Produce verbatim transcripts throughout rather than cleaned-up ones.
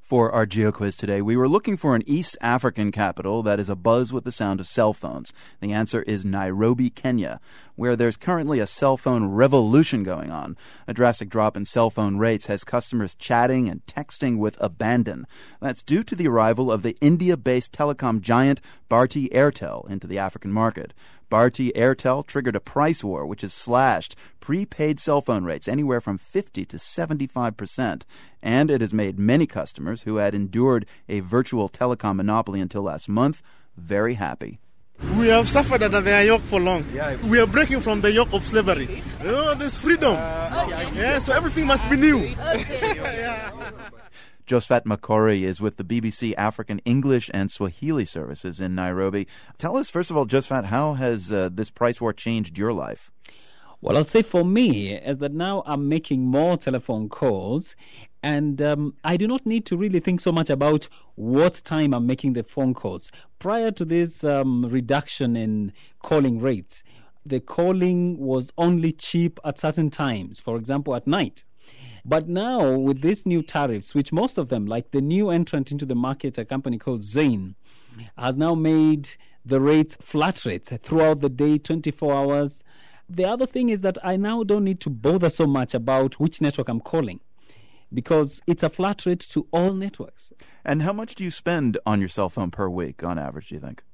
For our GeoQuiz today, we were looking for an East African capital that is abuzz with the sound of cell phones. The answer is Nairobi, Kenya, where there's currently a cell phone revolution going on. A drastic drop in cell phone rates has customers chatting and texting with abandon. That's due to the arrival of the India-based telecom giant Bharti Airtel into the African market. Bharti Airtel triggered a price war which has slashed prepaid cell phone rates anywhere from fifty to seventy-five percent, and it has made many customers who had endured a virtual telecom monopoly until last month very happy. We have suffered under their yoke for long. Yeah. We are breaking from the yoke of slavery. You know, there's freedom. Uh, okay. Yeah, so everything must be new. Okay. Yeah. Josephat Makori is with the B B C African English and Swahili services in Nairobi. Tell us, first of all, Josephat, how has uh, this price war changed your life? Well, I'll say for me is that now I'm making more telephone calls, and um, I do not need to really think so much about what time I'm making the phone calls. Prior to this um, reduction in calling rates, the calling was only cheap at certain times, for example, at night. But now, with these new tariffs, which most of them, like the new entrant into the market, a company called Zain, has now made the rates flat rates throughout the day, twenty-four hours. The other thing is that I now don't need to bother so much about which network I'm calling, because it's a flat rate to all networks. And how much do you spend on your cell phone per week, on average, do you think?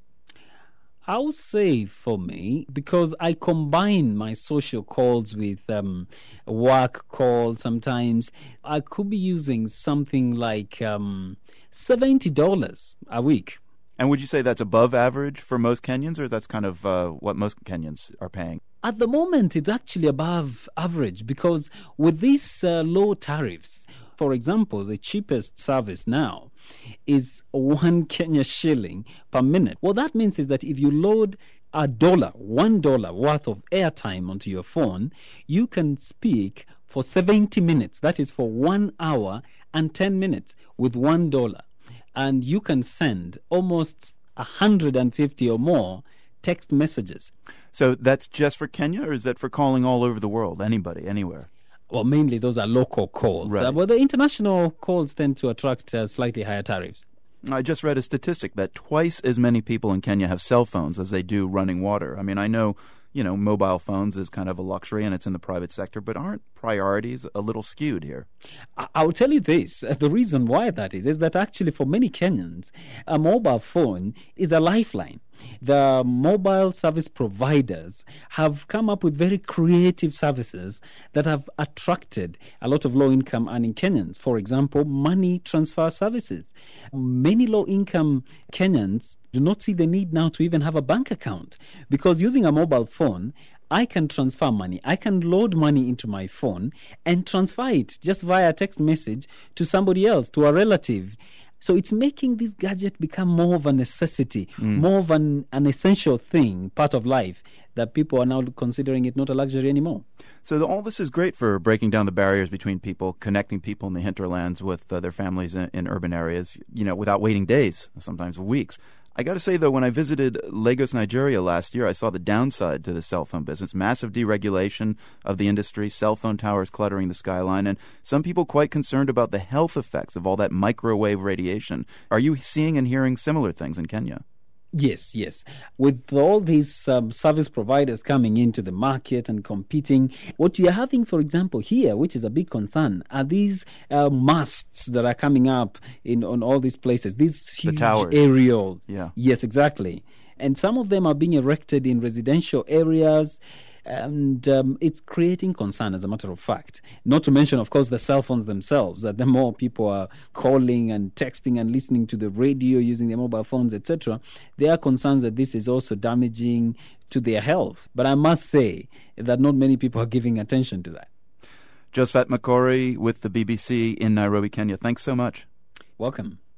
I would say for me, because I combine my social calls with um, work calls sometimes, I could be using something like um, seventy dollars a week. And would you say that's above average for most Kenyans, or that's kind of uh, what most Kenyans are paying? At the moment, it's actually above average, because with these uh, low tariffs, for example, the cheapest service now is one Kenya shilling per minute. What that means is that if you load a dollar, one dollar worth of airtime onto your phone, you can speak for seventy minutes. That is for one hour and ten minutes with one dollar. And you can send almost one hundred fifty or more text messages. So that's just for Kenya, or is that for calling all over the world, anybody, anywhere? Well, mainly those are local calls. Right. Uh, but the international calls tend to attract uh, slightly higher tariffs. I just read a statistic that twice as many people in Kenya have cell phones as they do running water. I mean, I know, you know, mobile phones is kind of a luxury and it's in the private sector, but aren't priorities a little skewed here? I- I'll tell you this. Uh, the reason why that is, is that actually for many Kenyans, a mobile phone is a lifeline. The mobile service providers have come up with very creative services that have attracted a lot of low-income earning Kenyans. For example, money transfer services. Many low-income Kenyans do not see the need now to even have a bank account, because using a mobile phone, I can transfer money. I can load money into my phone and transfer it just via text message to somebody else, to a relative. So it's making this gadget become more of a necessity, mm. more of an, an essential thing, part of life, that people are now considering it not a luxury anymore. So the, all this is great for breaking down the barriers between people, connecting people in the hinterlands with uh, their families in, in urban areas, you know, without waiting days, sometimes weeks. I got to say, though, when I visited Lagos, Nigeria last year, I saw the downside to the cell phone business. Massive deregulation of the industry, cell phone towers cluttering the skyline, and some people quite concerned about the health effects of all that microwave radiation. Are you seeing and hearing similar things in Kenya? Yes, yes. With all these um, service providers coming into the market and competing, what you are having, for example, here, which is a big concern, are these uh, masts that are coming up in on all these places, these huge towers. aerials. Yeah. Yes, exactly. And some of them are being erected in residential areas, and um, it's creating concern, as a matter of fact. Not to mention, of course, the cell phones themselves, that the more people are calling and texting and listening to the radio using their mobile phones, et cetera, there are concerns that this is also damaging to their health. But I must say that not many people are giving attention to that. Josephat Makori with the B B C in Nairobi, Kenya. Thanks so much. Welcome.